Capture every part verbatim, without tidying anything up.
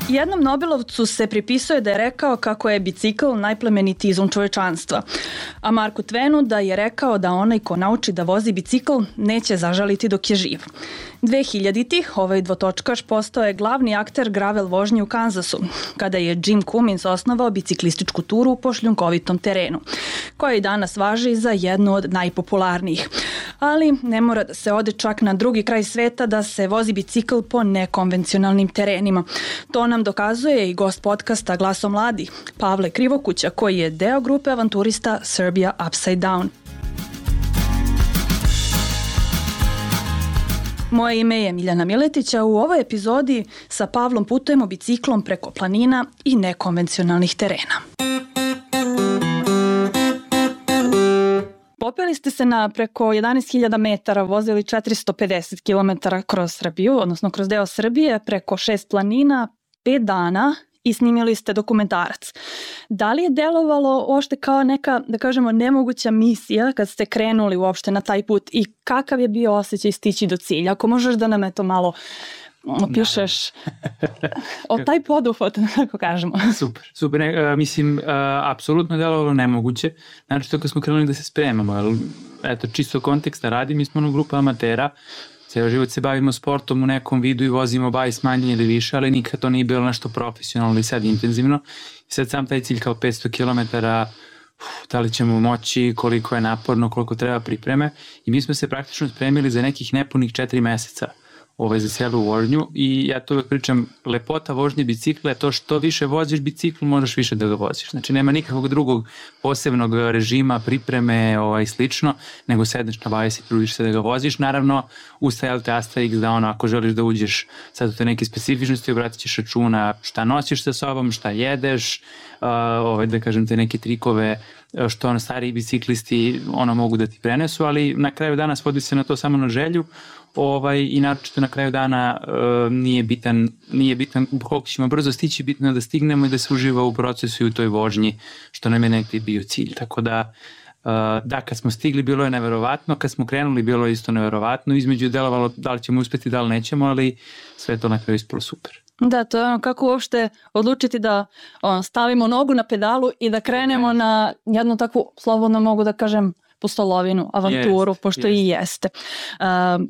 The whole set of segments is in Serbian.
Jednom Nobelovcu se pripisuje da je rekao kako je bicikl najplemenitiji izum čovečanstva, a Marku Twenu da je rekao da onaj ko nauči da vozi bicikl neće zažaliti dok je živ. dve hiljaditih ovaj dvotočkaš postao je glavni akter gravel vožnje u Kansasu, kada je Jim Cummins osnovao biciklističku turu po šljunkovitom terenu, koja i danas važi za jednu od najpopularnijih. Ali ne mora da se ode čak na drugi kraj sveta da se vozi bicikl po nekonvencionalnim terenima. To nam dokazuje i gost podcasta Glaso mladih, Pavle Krivokuća, koji je deo grupe avanturista Serbia Upside Down. Moje ime je Miljana Miletić, a u ovoj epizodi sa Pavlom putujemo biciklom preko planina i nekonvencionalnih terena. Popeli ste se na preko jedanaest hiljada metara, vozili četiristo pedeset kilometara kroz Srbiju, odnosno kroz deo Srbije, preko šest planina, pet dana i snimili ste dokumentarac. Da li je delovalo uopšte kao neka, da kažemo, nemoguća misija kad ste krenuli uopšte na taj put i kakav je bio osjećaj stići do cilja? Ako možeš da nam eto malo opišeš o taj poduhvat, kako kažemo. Super, super. Ne, mislim, apsolutno je delovalo nemoguće. Znači to kad smo krenuli da se spremamo, ali eto, čisto konteksta radi, mi smo ono grupa amatera, cijelo život se bavimo sportom u nekom vidu i vozimo bajs manje ili više, ali nikad to nije bilo nešto profesionalno i sad intenzivno. I sad sam taj cilj kao petsto kilometara, da li ćemo moći, koliko je naporno, koliko treba pripreme. I mi smo se praktično spremili za nekih nepunih četiri meseca ovaj, za celu vožnju i ja to uvek pričam, lepota vožnje bicikla je to što više voziš bicikl, možeš više da ga voziš. Znači nema nikakvog drugog posebnog režima, pripreme ovaj, slično, nego sedneš na bajs i trudiš se da ga voziš. Naravno, ustajali te Asterix da ono, ako želiš da uđeš sad u te neke specifičnosti, obratit ćeš računa šta nosiš sa sobom, šta jedeš, uh, ovaj, da kažem te neke trikove što ono, stariji biciklisti ono, mogu da ti prenesu, ali na kraju dana svodi se na to samo na želju. Ovaj, i naročito na kraju dana uh, nije bitan, nije bitan koliko ćemo brzo stići, bitno je da stignemo i da se uživa u procesu i u toj vožnji, što nam je nekaj bio cilj. Tako da, uh, da, kad smo stigli bilo je neverovatno, kad smo krenuli bilo je isto neverovatno, između je delovalo da li ćemo uspeti, da li nećemo, ali sve to na kraju ispalo super. Da, to je ono kako uopšte odlučiti da on, stavimo nogu na pedalu i da krenemo na jednu takvu, slobodno mogu da kažem, pustolovinu, avanturu, yes, pošto yes. i jeste. Uh,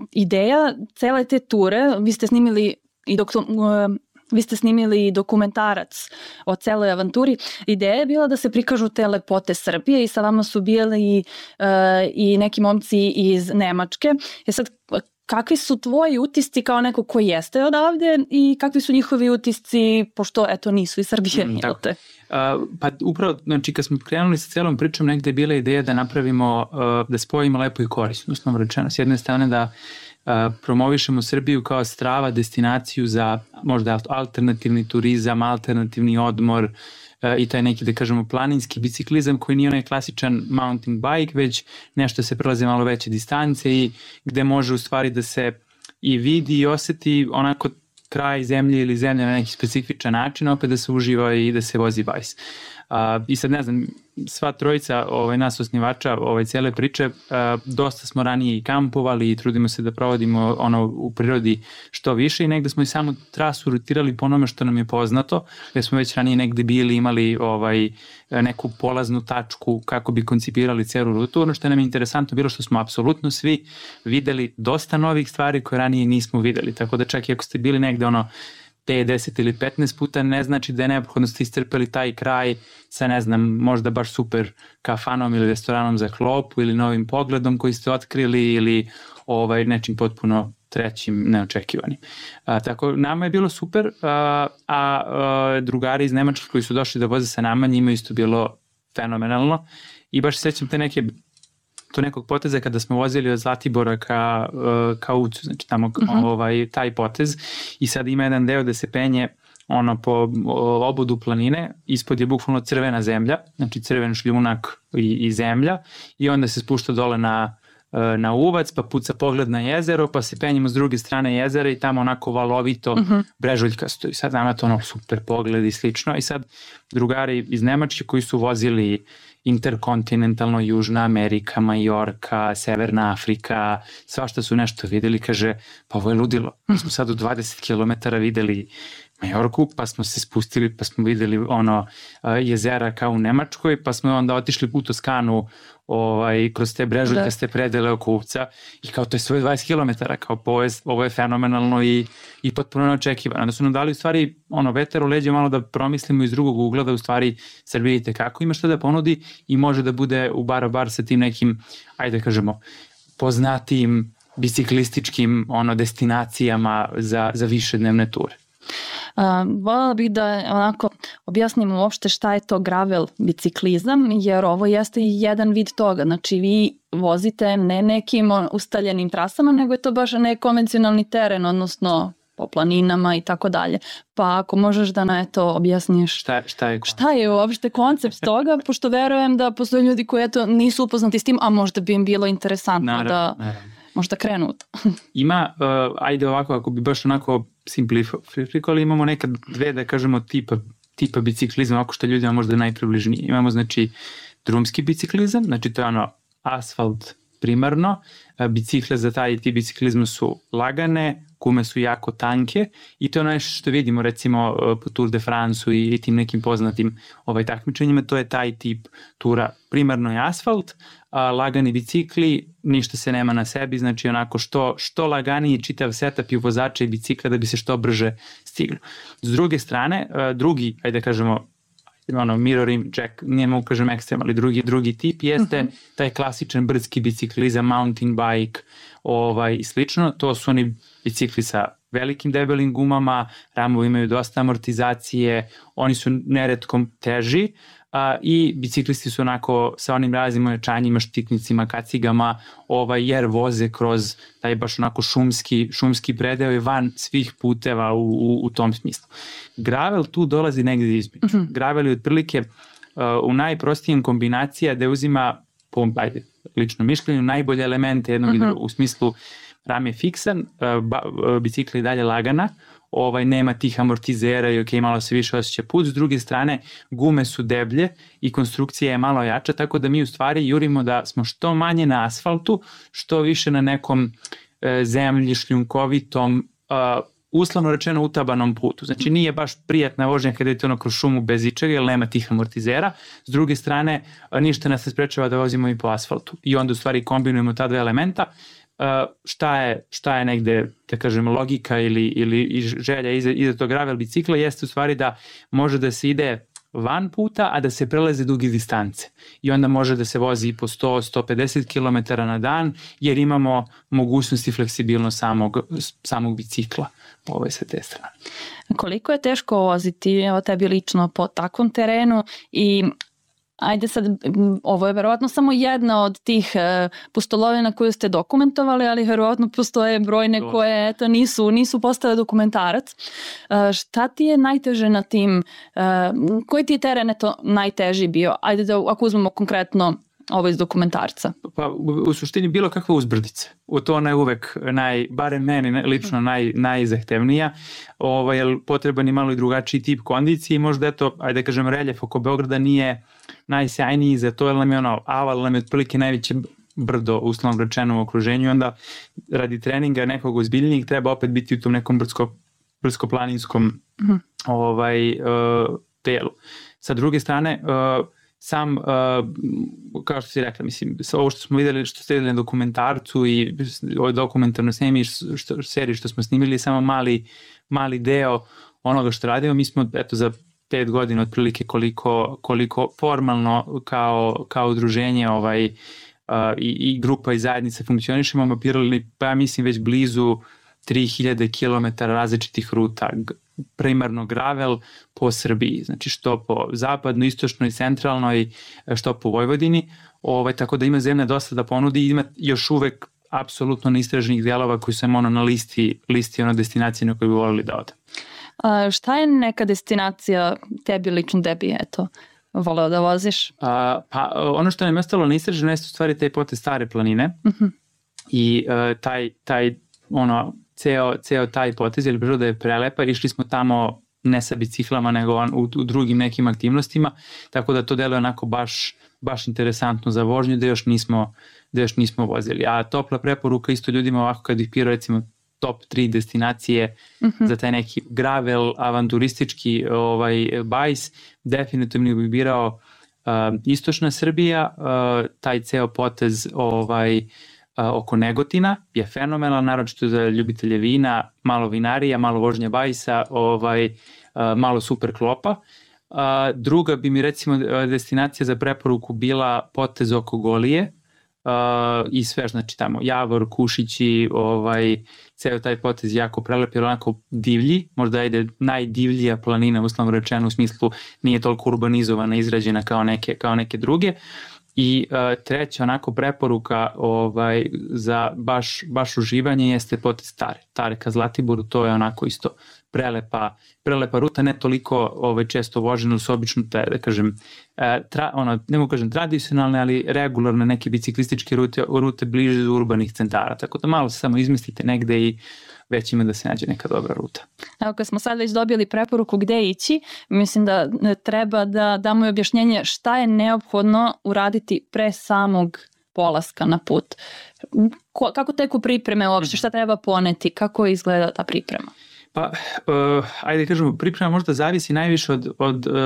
ideja cele te ture, vi ste snimili i dok, uh, vi ste snimili dokumentarac o celoj avanturi, ideja je bila da se prikažu te lepote Srbije i sa vama su bili uh, i neki momci iz Nemačke. E sad, kakvi su tvoji utisci kao neko ko jeste odavde i kakvi su njihovi utisci, pošto eto nisu iz Srbije, mm, jel te? Uh, pa upravo, znači kad smo krenuli sa celom pričom, negde je bila ideja da napravimo, uh, da spojimo lepo i korisno, osnovno rečeno. S jedne strane da uh, promovišemo Srbiju kao strava destinaciju za možda alternativni turizam, alternativni odmor uh, i taj neki, da kažemo, planinski biciklizam koji nije onaj klasičan mountain bike, već nešto se prelaze malo veće distance i gde može u stvari da se i vidi i oseti onako kraj zemlje ili zemlje na neki specifičan način, opet da se uživa i da se vozi bajs. Uh, I sad ne znam, sva trojica ovaj, nas osnivača ovaj, cijele priče, uh, dosta smo ranije i kampovali i trudimo se da provodimo ono u prirodi što više i negde smo i samo trasu rutirali po onome što nam je poznato, jer smo već ranije negde bili, imali ovaj, neku polaznu tačku kako bi koncipirali celu rutu. Ono što nam je interesantno bilo što smo apsolutno svi videli dosta novih stvari koje ranije nismo videli, tako da čak i ako ste bili negde ono pet, deset ili petnaest puta, ne znači da je neophodno ste istrpeli taj kraj sa, ne znam, možda baš super kafanom ili restoranom za klopu ili novim pogledom koji ste otkrili ili ovaj, nečim potpuno trećim, neočekivanim. A, tako, nama je bilo super, a, a, a drugari iz Nemačke koji su došli da voze sa nama, njima isto bilo fenomenalno i baš sećam te neke to nekog poteza kada smo vozili od Zlatibora ka, ka Ucu, znači tamo uh-huh. ovaj, taj potez i sad ima jedan deo da se penje ono po obodu planine, ispod je bukvalno crvena zemlja, znači crven šljunak i, i zemlja i onda se spušta dole na, na uvac, pa puca pogled na jezero, pa se penjemo s druge strane jezera i tamo onako valovito uh-huh. brežuljkasto i sad nama to ono super pogled i slično i sad drugari iz Nemačke koji su vozili interkontinentalno, Južna Amerika, Majorka, Severna Afrika, svašta su nešto videli, kaže, pa ovo je ludilo. Mi smo sad u dvadeset kilometara videli Majorku, pa smo se spustili, pa smo videli ono jezera kao u Nemačkoj, pa smo onda otišli u Toskanu ovaj, kroz te brežuljkaste predele oko Uvca i kao to je svoje dvadeset kilometara, kao po, ovo je fenomenalno i, i potpuno neočekivano. Onda su nam dali u stvari ono vetar u leđe malo da promislimo iz drugog ugla da u stvari sad vidite kako ima šta da ponudi i može da bude u bar bar sa tim nekim, ajde kažemo, poznatijim biciklističkim ono destinacijama za, za više dnevne ture. Uh, voljela bih da onako objasnimo uopšte šta je to gravel biciklizam, jer ovo jeste jedan vid toga. Znači vi vozite ne nekim ustaljenim trasama, nego je to baš nekonvencionalni teren, odnosno po planinama i tako dalje. Pa ako možeš da na eto objasniš šta, šta, je, šta je uopšte koncept toga, pošto verujem da postoje ljudi koji eto nisu upoznati s tim, a možda bi im bilo interesantno naravno, da naravno. možda krenu. Ima, uh, ajde ovako, ako bi baš onako simplifikovali, imamo neka dve, da kažemo, tipa, tipa biciklizma, ako što ljudima možda najpribližnije. Imamo, znači, drumski biciklizam, znači to je ono asfalt primarno, bicikle za taj ti biciklizma su lagane, gume su jako tanke i to je nešto što vidimo recimo po Tour de France-u i tim nekim poznatim ovaj takmičenjima, to je taj tip tura. Primarno je asfalt, a, lagani bicikli, ništa se nema na sebi, znači onako što, što laganiji čitav setup i vozača i bicikla da bi se što brže stiglo. S druge strane, drugi, ajde kažemo, ono, mirroring jack, nije mogu kažem ekstrem, ali drugi, drugi tip jeste uh-huh. taj klasičan brdski biciklizam, mountain bike ovaj, i slično. To su oni bicikli sa velikim debelim gumama, ramovi imaju dosta amortizacije, oni su neretko teži a, i biciklisti su onako sa onim raznim ojačanjima, štitnicima, kacigama, ovaj, jer voze kroz taj baš onako šumski, šumski predeo i van svih puteva u, u, u tom smislu. Gravel tu dolazi negdje između. Uh-huh. Gravel je otprilike uh, u najprostijem kombinacija da uzima, po ajde, lično mišljenju, najbolje elemente jednog uh-huh. i drugog, u smislu ram je fiksan, uh, ba, uh, bicikla je dalje lagana, ovaj, nema tih amortizera i ok, malo se više osjeća put, s druge strane gume su deblje i konstrukcija je malo jača, tako da mi u stvari jurimo da smo što manje na asfaltu, što više na nekom uh, zemlji, šljunkovitom, uh, uslovno rečeno utabanom putu. Znači nije baš prijatna vožnja kada je to ono kroz šumu bez ičega, jer nema tih amortizera. S druge strane, ništa nas ne sprečava da vozimo i po asfaltu. I onda u stvari kombinujemo ta dva elementa. Uh, šta, je, šta je negde, da kažem, logika ili, ili želja iza, iza tog gravel bicikla jeste u stvari da može da se ide van puta, a da se prelaze dugi distance. I onda može da se vozi po sto do sto pedeset kilometara na dan, jer imamo mogućnost i fleksibilnost samog, samog bicikla ovaj, sa te strane. Koliko je teško voziti evo, tebi lično po takvom terenu i ajde sad, ovo je verovatno samo jedna od tih e, pustolovina koju ste dokumentovali, ali verovatno postoje brojne koje eto, nisu, nisu postale dokumentarac. E, šta ti je najteže na tim, e, koji ti je teren eto, najteži bio? Ajde da ako uzmemo konkretno ovo iz dokumentarca. Pa u, u suštini bilo kakva uzbrdica. U to ona je uvek, naj, barem meni lično naj, najzahtevnija, ovaj, jer potreban je malo i drugačiji tip kondicije i možda eto, ajde kažem, reljef oko Beograda nije najsjajniji za to, jer nam je ono, Aval nam je otprilike najveće brdo, uslovno rečeno, u okruženju i onda radi treninga nekog ozbiljnijeg treba opet biti u tom nekom brdsko, brdsko-planinskom mm-hmm. ovaj, uh, telu. Sa druge strane, uh, sam, uh, kao što si rekla, mislim, ovo što smo videli, što ste videli na dokumentarcu i ovoj dokumentarnoj snimi, što, seriji što smo snimili je samo mali, mali deo onoga što radimo. Mi smo, eto, za pet godina otprilike koliko, koliko formalno kao, kao udruženje ovaj, uh, i, i grupa i zajednice funkcionišemo, mapirali, pa ja mislim već blizu tri hiljade kilometara različitih ruta, primarno gravel po Srbiji, znači što po zapadnoj, istočnoj, centralnoj, što po Vojvodini, ovaj, tako da ima zemlja dosta da ponudi i ima još uvek apsolutno neistraženih delova koji su ono na listi, listi ono destinacije na koje bi volili da ode. A šta je neka destinacija tebi lično tebi, eto, voleo da voziš? A, pa ono što nam je ostalo neistraženo jeste u stvari taj potez Stare planine uh-huh. i uh, taj, taj ono, ceo, ceo taj potez, jer priroda je prelepa, išli smo tamo ne sa biciklama, nego on, u, u drugim nekim aktivnostima, tako da to deluje onako baš, baš interesantno za vožnju, da još nismo, da još nismo vozili. A topla preporuka isto ljudima ovako kad ih pira recimo top tri destinacije Mhm. za taj neki gravel, avanturistički ovaj, bajs, definitivno bi birao uh, istočna Srbija, uh, taj ceo potez ovaj, uh, oko Negotina je fenomenal, naročito za ljubitelje vina, malo vinarija, malo vožnje bajsa, ovaj, uh, malo super klopa. Uh, druga bi mi recimo destinacija za preporuku bila potez oko Golije, Uh, i sve, znači tamo Javor, Kušići, ovaj, ceo taj potez jako prelep, jer onako divlji, možda ide najdivljija planina, uslovno rečeno, u smislu nije toliko urbanizovana, izrađena kao neke, kao neke druge. I uh, treća onako preporuka ovaj, za baš, baš uživanje jeste potez Tare. Tare ka Zlatiboru, to je onako isto prelepa, prelepa ruta, ne toliko ovaj, često vožena, su obično te, da kažem, tra, ono, ne mogu kažem tradicionalne, ali regularne neke biciklističke rute, rute bliže do urbanih centara, tako da malo se samo izmestite negde i već ima da se nađe neka dobra ruta. Evo, kad smo sad već dobili preporuku gde ići, mislim da treba da damo i objašnjenje šta je neophodno uraditi pre samog polaska na put. Ko, kako teku pripreme uopšte, šta treba poneti, kako izgleda ta priprema? Pa, uh, ajde kažemo, priprema možda zavisi najviše od, od uh,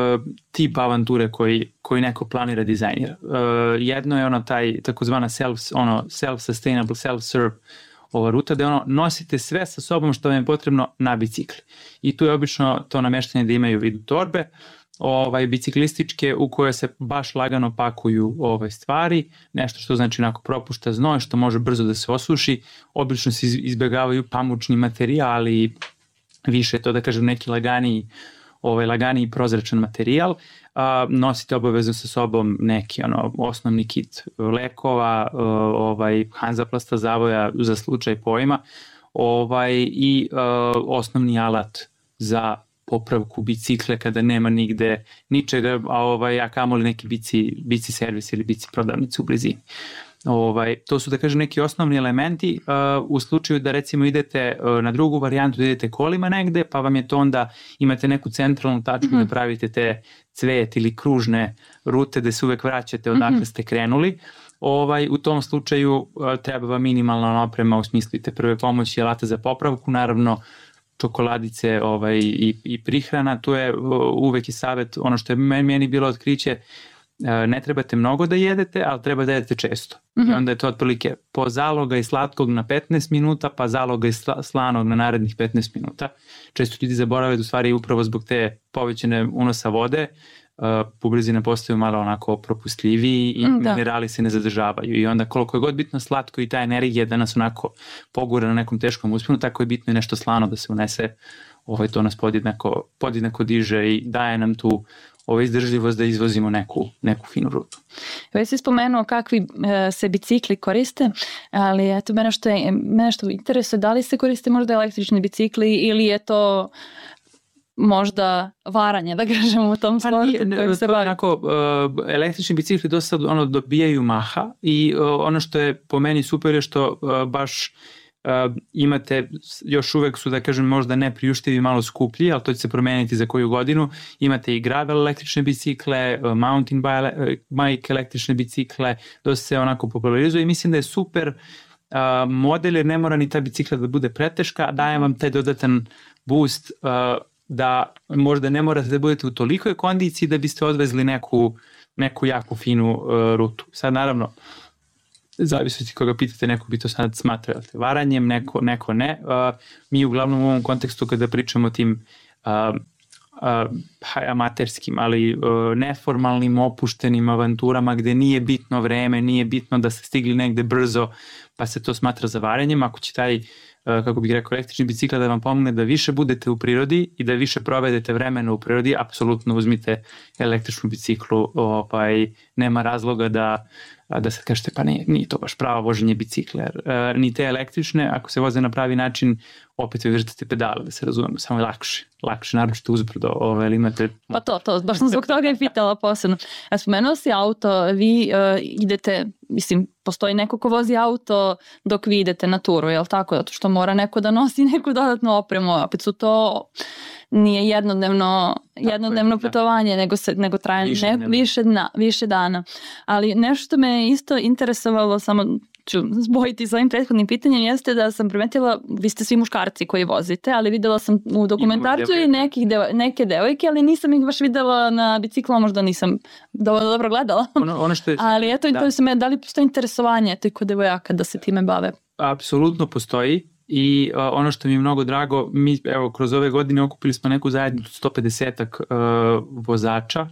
tipa avanture koji, koji neko planira, dizajnira. Uh, jedno je ono taj takozvana self, ono, self-sustainable, self-serve ova ruta, da ono, nosite sve sa sobom što vam je potrebno na bicikli. I tu je obično to nameštanje da imaju vidu torbe, ovaj, biciklističke u koje se baš lagano pakuju ove stvari, nešto što znači onako propušta znoj, što može brzo da se osuši, obično se izbjegavaju pamučni materijali, više to da kažem neki laganiji, ovaj, laganiji prozračan materijal, a, nosite obavezno sa sobom neki ono, osnovni kit lekova, ovaj, Hansaplasta zavoja za slučaj pojma, ovaj, i a, osnovni alat za popravku bicikle kada nema nigde ničega, a, ovaj, a kamoli neki bici, bici servis ili bici prodavnice u blizini. Ovaj, to su da kažem neki osnovni elementi uh, u slučaju da recimo idete uh, na drugu varijantu, da idete kolima negde, pa vam je to onda, imate neku centralnu tačku mm-hmm. da pravite te cvet ili kružne rute da se uvek vraćate odakle mm-hmm. ste krenuli. Ovaj, u tom slučaju uh, treba vam minimalna oprema u smislu te prve pomoći, alata za popravku, naravno čokoladice ovaj, i, i prihrana. Tu je uh, uvek i savjet, ono što je meni bilo otkriće, ne trebate mnogo da jedete, ali treba da jedete često. Mm-hmm. I onda je to otprilike po zaloga i slatkog na petnaest minuta, pa zaloga i slanog na narednih petnaest minuta. Često ljudi zaborave da u stvari upravo zbog te povećane unosa vode uh, bubrezi postaju malo onako propustljiviji i mm, minerali se ne zadržavaju. I onda koliko je god bitno slatko i ta energija da nas onako pogura na nekom teškom usponu, tako je bitno i nešto slano da se unese. Ovaj, to nas podjednako, podjednako diže i daje nam tu ovo izdržljivost da izvozimo neku, neku finu rutu. Već si spomenuo kakvi e, se bicikli koriste, ali eto, mene što, je, mene što interesuje, da li se koriste možda električni bicikli ili je to možda varanje, da kažemo u tom sportu pa kojim se bavi? Onako, uh, električni bicikli dosta ono, dobijaju maha i uh, ono što je po meni super je što uh, baš Uh, imate, još uvek su da kažem možda ne priuštivi, malo skuplji, ali to će se promeniti za koju godinu. Imate i gravel električne bicikle, uh, mountain bike električne bicikle, dosta se onako popularizuje i mislim da je super uh, model jer ne mora ni ta bicikla da bude preteška, daje vam taj dodatan boost uh, da možda ne morate da budete u tolikoj kondiciji da biste odvezli neku, neku jako finu uh, rutu. Sad naravno zavisnosti koga pitate, neko bi to sad smatrao varanjem, neko, neko ne. Uh, mi uglavnom u ovom kontekstu kada pričamo o tim uh, uh, amaterskim, ali uh, neformalnim, opuštenim avanturama gde nije bitno vreme, nije bitno da ste stigli negde brzo, pa se to smatra za varanjem. Ako će taj, uh, kako bih rekao, električni bicikl da vam pomogne da više budete u prirodi i da više provedete vremena u prirodi, apsolutno uzmite električnu biciklu, ovaj, nema razloga da da se kažete pa nije, nije to baš pravo voženje bicikla. E, ni te električne, ako se voze na pravi način, opet vi vrtite pedale, da se razumemo, samo je lakše. Lakše, naročito uzbrdo. Ove, ili imate... Pa to, to, baš sam zbog toga i pitala posebno. A spomenuo si auto, vi uh, idete, mislim, postoji neko ko vozi auto dok vi idete na turu, je li tako? Zato što mora neko da nosi neku dodatnu opremu, opet su to... nije jednodnevno, jednodnevno putovanje, nego, se, nego traje više, ne, više, dna, više dana. Ali nešto me isto interesovalo, samo ću zbojiti sa ovim prethodnim pitanjem, jeste da sam primetila, vi ste svi muškarci koji vozite, ali videla sam u dokumentarcu i nekih deva, neke devojke, ali nisam ih baš videla na biciklu, možda nisam dovoljno dobro gledala. Ono, ono što je, ali eto, da. To se me, da li postoji interesovanje to i kod devojaka da se time bave? Apsolutno postoji. I uh, ono što mi je mnogo drago, mi evo kroz ove godine okupili smo neku zajednicu sto pedesetak uh, vozača,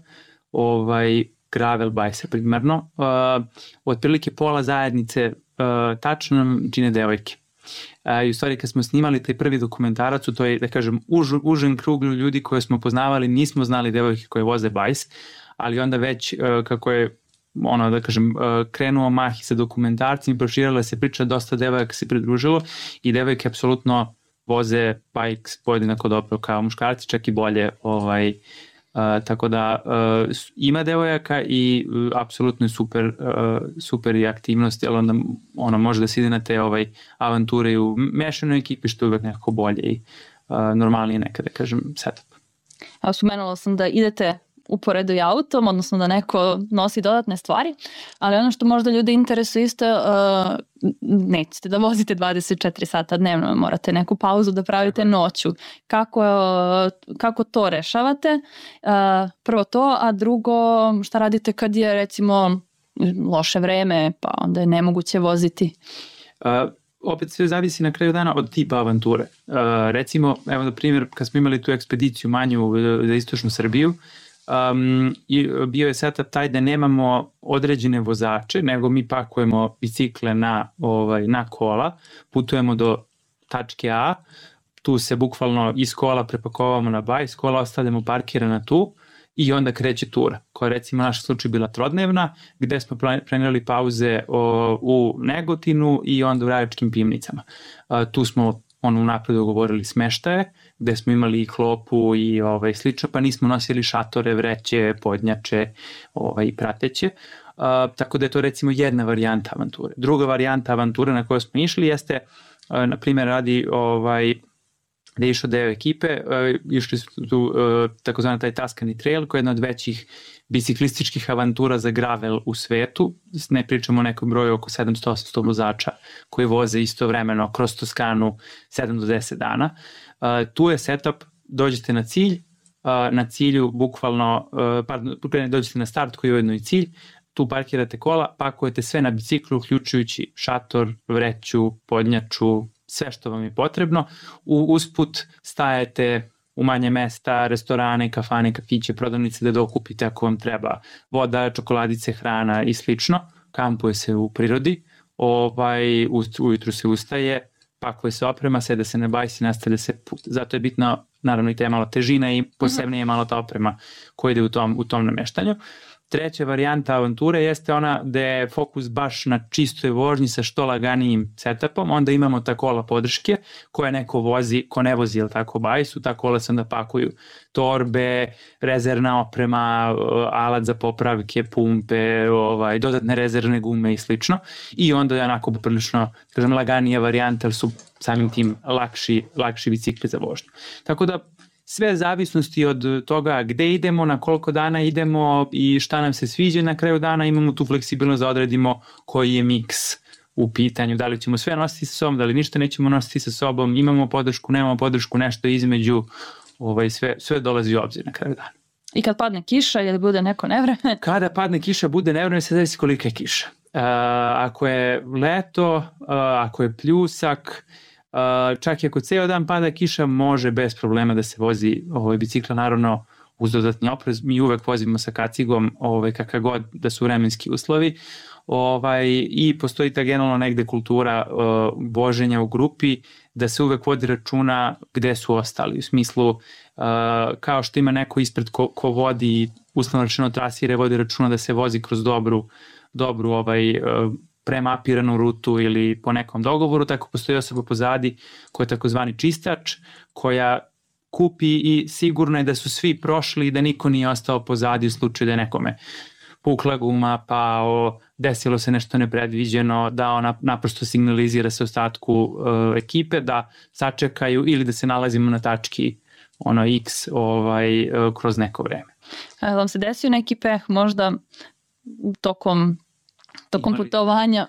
ovaj, gravel bajsa primarno, uh, otprilike pola zajednice uh, tačno nam čine devojke. Uh, I u stvari kad smo snimali taj prvi dokumentarac, to je da kažem už, užen krug ljudi koje smo poznavali, nismo znali devojke koje voze bajs, ali onda već uh, kako je ono da kažem krenuo mah i sa dokumentarcima, proširala se priča, dosta devojaka se pridružilo i devojke apsolutno voze bikes podjednako dobro kao muškarci, čak i bolje, ovaj, uh, tako da uh, ima devojaka i uh, apsolutno je super, uh, super i aktivnost, jer onda ono može da se ide na te ovaj, avanture u mešanoj ekipi, što je uvek nekako bolje i uh, normalnije nekada, kažem, setup. Ja sumenula sam da idete uporedo i autom, odnosno da neko nosi dodatne stvari, ali ono što možda ljude interesuje isto, uh, nećete da vozite dvadeset četiri sata dnevno, morate neku pauzu da pravite noću. Kako, uh, kako to rešavate? Uh, prvo to, a drugo, šta radite kad je recimo loše vreme, pa onda je nemoguće voziti? Uh, opet sve zavisi na kraju dana od tipa avanture. Uh, recimo, evo na primjer, kad smo imali tu ekspediciju manju za istočnu Srbiju, Um, i bio je setup taj da nemamo određene vozače, nego mi pakujemo bicikle na, ovaj, na kola, putujemo do tačke A, tu se bukvalno iz kola prepakovamo na bajs, kola ostavljamo parkirana tu i onda kreće tura, koja recimo naš slučaj bila trodnevna, gde smo planirali pauze o, u Negotinu i onda u Rajačkim Pivnicama. Uh, tu smo ono unapred dogovorili smeštaje, gde smo imali i klopu i ovaj, slično, pa nismo nosili šatore, vreće, podnjače ovaj, i prateće. Uh, tako da je to recimo jedna varijanta avanture. Druga varijanta avanture na kojoj smo išli jeste, uh, na primjer, radi ovaj, da je išao deo ekipe, uh, išli su tu uh, takozvani taj Tuscany Trail, koja je jedna od većih biciklističkih avantura za gravel u svetu. Ne pričamo o nekom broju oko sedamsto osamsto vozača koji voze istovremeno kroz Toskanu sedam do deset dana. Uh, tu je setup, dođete na cilj, uh, na cilju bukvalno, uh, pardon, dođete na start koji je ujedno i cilj, tu parkirate kola, pakujete sve na biciklu, uključujući šator, vreću, podnjaču, sve što vam je potrebno. U, usput stajete u manje mesta, restorane, kafane, kafiće, prodavnice da dokupite ako vam treba voda, čokoladice, hrana i slično. Kampuje se u prirodi, ovaj, ujutru se ustaje, pakuje se oprema, seda se na bajs i nastavlja se put. Zato je bitno, naravno i te malo težina i posebno je malo ta oprema koja ide u tom, u tom nameštanju. Treća varijanta avanture jeste ona gde je fokus baš na čistoj vožnji sa što laganijim setupom, onda imamo ta kola podrške koje neko vozi, ko ne vozi, ili tako, bajsu, ta kola se onda pakuju torbe, rezervna oprema, alat za popravke, pumpe, ovaj, dodatne rezervne gume i slično, i onda je onako poprilično, kažem, laganija varijanta, ali su samim tim lakši, lakši bicikli za vožnju. Tako da sve zavisnosti od toga gde idemo, na koliko dana idemo i šta nam se sviđa, na kraju dana imamo tu fleksibilnost da odredimo koji je miks u pitanju, da li ćemo sve nositi sa sobom, da li ništa nećemo nositi sa sobom, imamo podršku, nemamo podršku, nešto između, ovaj, sve, sve dolazi u obzir na kraju dana. I kad padne kiša ili bude neko nevreme? Kada padne kiša, bude nevreme, se zavisi kolika je kiša. Uh, ako je leto, uh, ako je pljusak, Uh, čak i ako ceo dan pada kiša, može bez problema da se vozi ovaj, bicikla, naravno uz dodatni oprez. Mi uvek vozimo sa kacigom, ovaj, kakav god da su vremenski uslovi, ovaj, i postoji ta generalno negde kultura uh, voženja u grupi, da se uvek vodi računa gde su ostali, u smislu uh, kao što ima neko ispred ko, ko vodi, uslovno rečeno trasire, vodi računa da se vozi kroz dobru, dobru ovaj, uh, premapiranu rutu ili po nekom dogovoru, tako postoji osoba pozadi koja je takozvani čistač, koja kupi i sigurno je da su svi prošli i da niko nije ostao pozadi u slučaju da je nekome pukla guma, pa o, desilo se nešto nepredviđeno, da ona naprosto signalizira se ostatku uh, ekipe da sačekaju ili da se nalazimo na tački ono X ovaj, uh, kroz neko vreme. A vam se desio neki peh možda tokom tokom putovanja.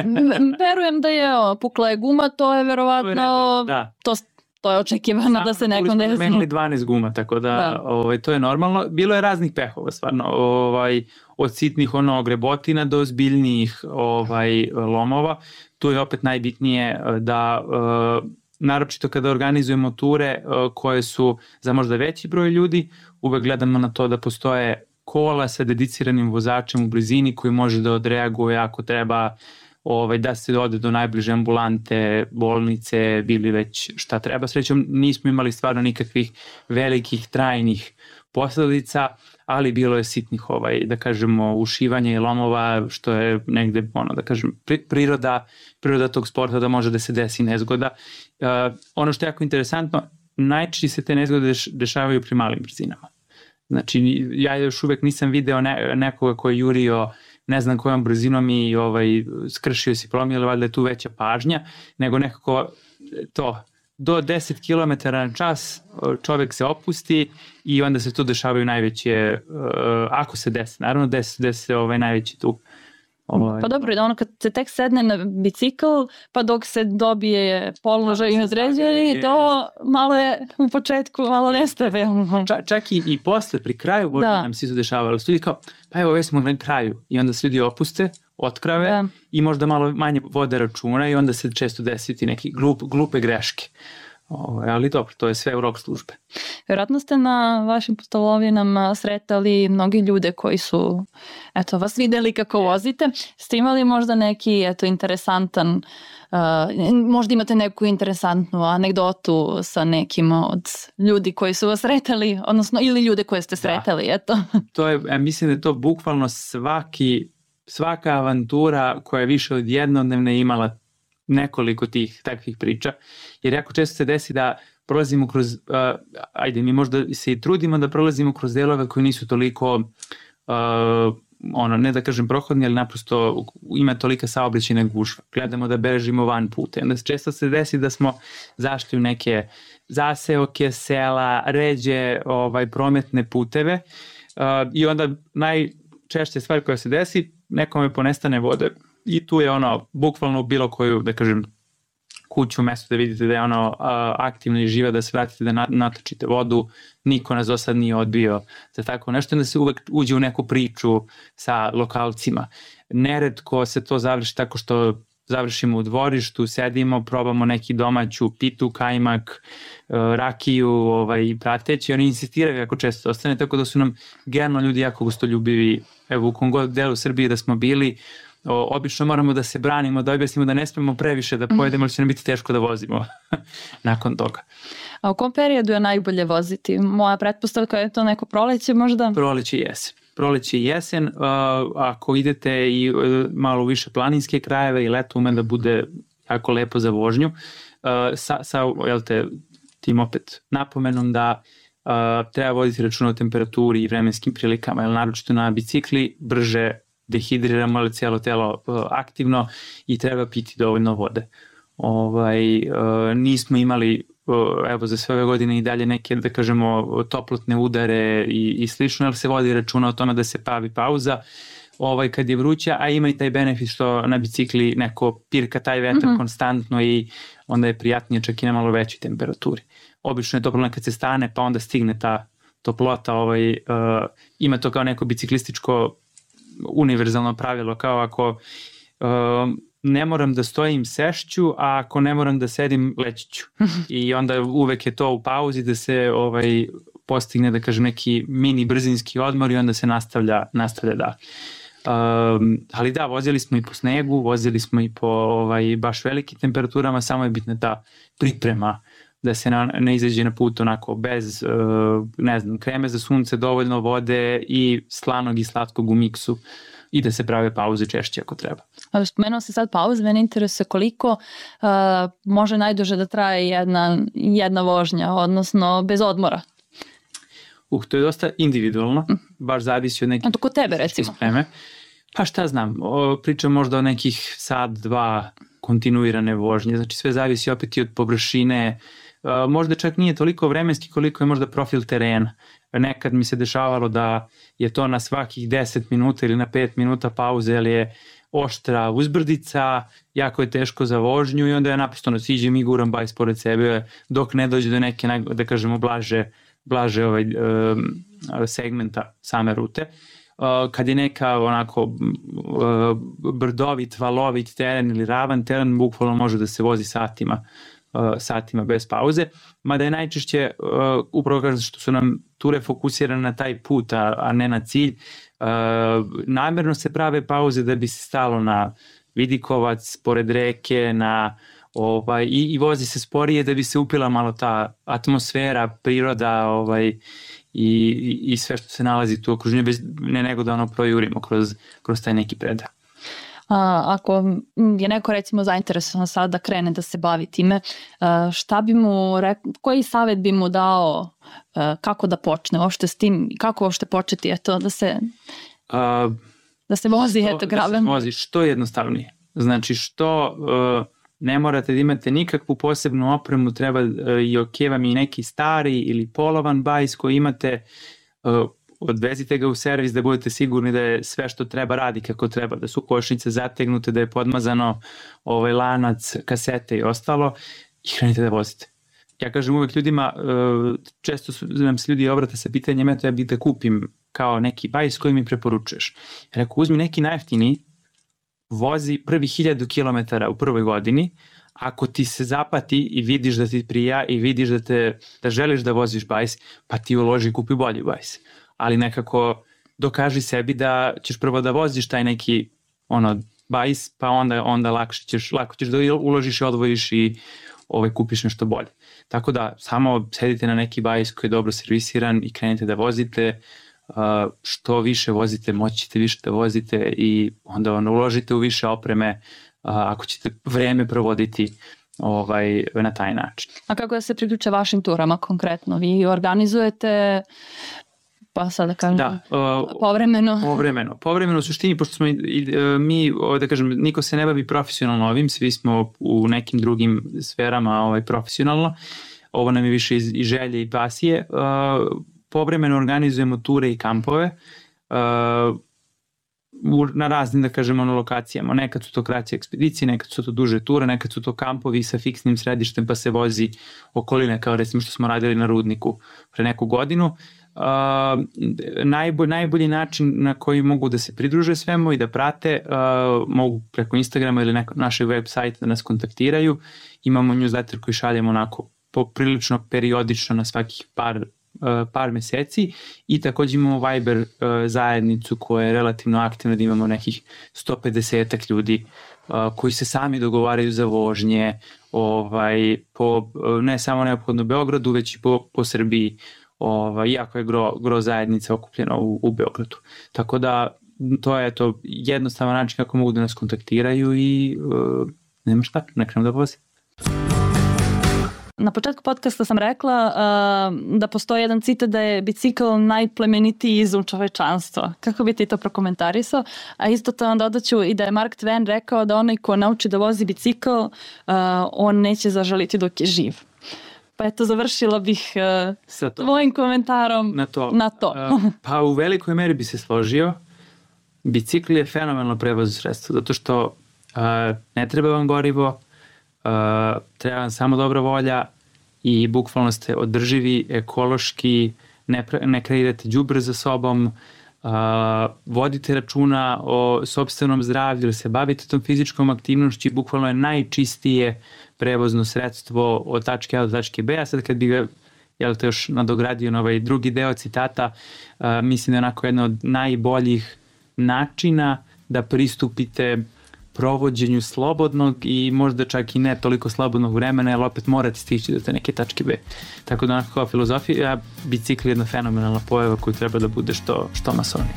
Verujem da je o, pukla je guma, to je verovatno, da. to, to je očekivano Sam, da se nekom desi. Menili dvanaest guma, tako da, da. Ovaj, to je normalno. Bilo je raznih pehova, stvarno, ovaj, od sitnih ono grebotina do zbiljnijih ovaj, lomova. Tu je opet najbitnije da, uh, naročito kada organizujemo ture uh, koje su za možda veći broj ljudi, uvek gledamo na to da postoje kola sa dediciranim vozačem u blizini koji može da odreaguje ako treba ovaj, da se ode do najbliže ambulante, bolnice, bili već šta treba. Srećom nismo imali stvarno nikakvih velikih, trajnih posledica, ali bilo je sitnih, ovaj, da kažemo, ušivanja i lomova, što je negde, ono, da kažem, priroda, priroda tog sporta da može da se desi nezgoda. Uh, ono što je jako interesantno, najčešće se te nezgode deš, dešavaju pri malim brzinama. Znači, ja još uvek nisam video ne, nekoga ko je jurio ne znam kojom brzinom i ovaj, skršio si promil, valjda je tu veća pažnja, nego nekako to, do deset kilometara na čas čovek se opusti i onda se tu dešavaju najveće, uh, ako se desi, naravno desi, desi ovaj najveći tu. Ovaj. Pa dobro, da ono kad se tek sedne na bicikl, pa dok se dobije položaj i određeni, to malo je u početku malo nestabilno. Ča, čak i, i posle, pri kraju možda da. Nam se to dešavalo. Ljudi kao, pa evo već smo na kraju i onda se ljudi opuste, otkrave da. I možda malo manje vode računa i onda se često desiti neke glup, glupe greške. Ovo, ali dobro, to je sve u rok službe. Vjerojatno ste na vašim pustolovinama sretali mnogi ljude koji su eto, vas videli kako vozite. Ste imali možda neki eto, interesantan, uh, možda imate neku interesantnu anegdotu sa nekim od ljudi koji su vas sretali, odnosno ili ljude koje ste sretali, da. Eto. To je, ja mislim da je to bukvalno svaki, svaka avantura koja je više od jednodnevne imala nekoliko tih takvih priča, jer jako često se desi da prolazimo kroz, uh, ajde mi možda se i trudimo da prolazimo kroz delove koji nisu toliko, uh, ono, ne da kažem prohodni, ali naprosto ima tolika saobraćajna gužva. Gledamo da bežimo van puta. Onda često se desi da smo zašli u neke zaseoke, sela, ređe, ovaj, prometne puteve uh, i onda najčešće stvar koja se desi, nekome ponestane vode. I tu je ono, bukvalno bilo koju, da kažem, kuću, mesto da vidite da je ono uh, aktivno i živa, da se vratite da natočite vodu, niko nas do sad nije odbio za tako nešto, da se uvek uđe u neku priču sa lokalcima. Neretko se to završi tako što završimo u dvorištu, sedimo, probamo neki domaću pitu, kajmak, uh, rakiju, ovaj, prateći, oni insistiraju jako često ostane, tako da su nam generalno ljudi jako gostoljubivi, evo u kom god delu Srbije da smo bili, O, obično moramo da se branimo, da objasnimo da ne smemo previše da pojedemo, ali će nam biti teško da vozimo nakon toga. A u kom periodu je najbolje voziti? Moja pretpostavka je to neko proleće možda? Proleće i jesen. Proleće i jesen, uh, ako idete i uh, malo više planinske krajeve i leto ume da bude jako lepo za vožnju, uh, sa, sa jel te, tim opet napomenom da uh, treba voditi računa o temperaturi i vremenskim prilikama, jer naročito na bicikli brže dehidriramo, ali cijelo telo uh, aktivno i treba piti dovoljno vode. Ovaj, uh, nismo imali uh, evo za sve ove godine i dalje neke, da kažemo, toplotne udare i, i slično, ali se vodi računa o tome da se pravi pauza ovaj, kad je vruća, a ima i taj benefit što na bicikli neko pirka taj vetar mm-hmm. konstantno i onda je prijatnije čak i na malo većoj temperaturi. Obično je to problem kad se stane pa onda stigne ta toplota, ovaj, uh, ima to kao neko biciklističko univerzalno pravilo, kao ako uh, ne moram da stojim sešću, a ako ne moram da sedim lećiću. I onda uvek je to u pauzi da se ovaj, postigne, da kažem, neki mini brzinski odmor i onda se nastavlja, nastavlja da. Um, ali da, vozili smo i po snegu, vozili smo i po ovaj, baš velikim temperaturama, samo je bitna ta priprema da se na, ne izađe na put onako bez, uh, ne znam, kreme za sunce, dovoljno vode i slanog i slatkog u miksu i da se prave pauze češće ako treba. Ali spomenuo se sad pauze, mene interesuje koliko uh, može najduže da traje jedna, jedna vožnja, odnosno bez odmora. Uh, to je dosta individualno, baš zavisi od nekih... A to kod tebe recimo? Spreme. Pa šta znam, o, pričam možda o nekih sat, dva kontinuirane vožnje, znači sve zavisi opet i od površine, uh, možda čak nije toliko vremenski koliko je možda profil terena. Nekad mi se dešavalo da je to na svakih deset minuta ili na pet minuta pauze, ali je oštra uzbrdica, jako je teško za vožnju i onda ja naprosto ono, siđem i guram bajs pored sebe dok ne dođe do neke, da kažemo, blaže, blaže ovaj, um, segmenta same rute. Uh, kad je neka onako uh, brdovit, valovit teren ili ravan teren, bukvalno može da se vozi satima, uh, satima bez pauze, mada je najčešće uh, upravo kažem što su nam ture fokusirane na taj put, a, a ne na cilj. Uh, namjerno se prave pauze da bi se stalo na vidikovac, pored reke, na ovaj, i, i vozi se sporije da bi se upila malo ta atmosfera, priroda, ovaj, I, i sve što se nalazi tu okruženju, bez ne nego da ono projurimo kroz, kroz taj neki predah. A, ako je neko recimo zainteresovan sad da krene da se bavi time, šta bi mu rekao, koji savjet bi mu dao kako da počne uopšte s tim, kako uopšte početi eto, da se A, da se vozi što, eto gravelom? Da se vozi što jednostavnije. Znači što uh, ne morate da imate nikakvu posebnu opremu, treba uh, i ok vam i neki stari ili polovan bajs koji imate, uh, odvezite ga u servis da budete sigurni da je sve što treba radi kako treba, da su košnice zategnute, da je podmazano ovaj lanac, kasete i ostalo i krenite da vozite. Ja kažem uvek ljudima, uh, često su, nam se ljudi obrate sa pitanjem, eto ja bih da kupim kao neki bajs koji mi preporučuješ. Ja rekao, uzmi neki najjeftiniji, vozi prvi hiljadu kilometara u prvoj godini, ako ti se zapati i vidiš da ti prija i vidiš da, te, da želiš da voziš bajs, pa ti uloži i kupi bolji bajs. Ali nekako dokaži sebi da ćeš prvo da voziš taj neki ono, bajs, pa onda, onda lakše ćeš, lako ćeš da uložiš i odvojiš i ovaj, kupiš nešto bolje. Tako da samo sedite na neki bajs koji je dobro servisiran i krenite da vozite. Uh, što više vozite, moći ćete više da vozite i onda ono, uložite u više opreme uh, ako ćete vreme provoditi ovaj, na taj način. A kako da se priključe vašim turama konkretno? Vi organizujete, pa sad da kažem, da, uh, povremeno? Povremeno. Povremeno u suštini, pošto smo i, mi, da kažem, niko se ne bavi profesionalno ovim, svi smo u nekim drugim sferama ovaj, profesionalno. Ovo nam je više iz, iz želje i pasije. Uh, Povremeno organizujemo ture i kampove uh, na raznim, da kažemo, na lokacijama. Nekad su to kraće ekspedicije, nekad su to duže ture, nekad su to kampovi sa fiksnim središtem pa se vozi okoline, kao recimo što smo radili na Rudniku pre neku godinu. Uh, najbolj, najbolji način na koji mogu da se pridruže svemu i da prate, uh, mogu preko Instagrama ili neko, našeg web sajta da nas kontaktiraju. Imamo newsletter koji šaljemo onako poprilično periodično na svakih par par meseci i takođe imamo Viber uh, zajednicu koja je relativno aktivna, da imamo nekih sto pedeset ljudi uh, koji se sami dogovaraju za vožnje ovaj, po, uh, ne samo neophodno Beogradu, već i po, po Srbiji, ovaj, iako je gro, gro zajednica okupljena u, u Beogradu. Tako da to je to jednostavan način kako mogu da nas kontaktiraju i uh, nema šta, ne krenu da vozi. Na početku podcasta sam rekla uh, da postoji jedan citat da je bicikl najplemenitiji izum čovečanstva. Kako bi ti to prokomentarisao? A isto to onda dodaću i da je Mark Twain rekao da onaj ko nauči da vozi bicikl, uh, on neće zažaliti dok je živ. Pa eto, završila bih uh, tvojim komentarom na to. Na to. uh, pa u velikoj meri bi se složio. Bicikl je fenomenalno prevozno sredstvo, zato što uh, ne treba vam gorivo, Uh, treba vam samo dobra volja i bukvalno ste održivi, ekološki, ne, ne kreirate đubre za sobom, uh, vodite računa o sopstvenom zdravlju, jer se bavite tom fizičkom aktivnošću i bukvalno je najčistije prevozno sredstvo od tačke A do tačke B. A sad kad bi ga jel te još nadogradio na ovaj drugi deo citata, uh, mislim da je onako jedna od najboljih načina da pristupite provođenju slobodnog i možda čak i ne toliko slobodnog vremena, jer opet morate stići do te neke tačke B. Tako da onako kao filozofija, bicikl je jedna fenomenalna pojava koju treba da bude što, što masovnije.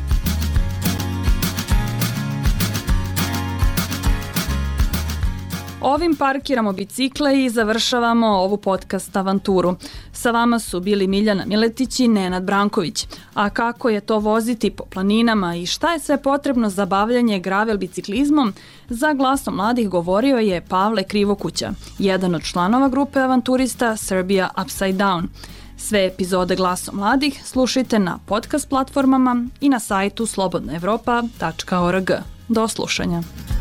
Ovim parkiramo bicikle i završavamo ovu podcast avanturu. Sa vama su bili Miljana Miletić i Nenad Branković. A kako je to voziti po planinama i šta je sve potrebno za bavljanje gravel biciklizmom, za Glasom mladih govorio je Pavle Krivokuća, jedan od članova grupe avanturista Serbia Upside Down. Sve epizode Glasom mladih slušajte na podcast platformama i na sajtu slobodna evropa tačka org. Do slušanja.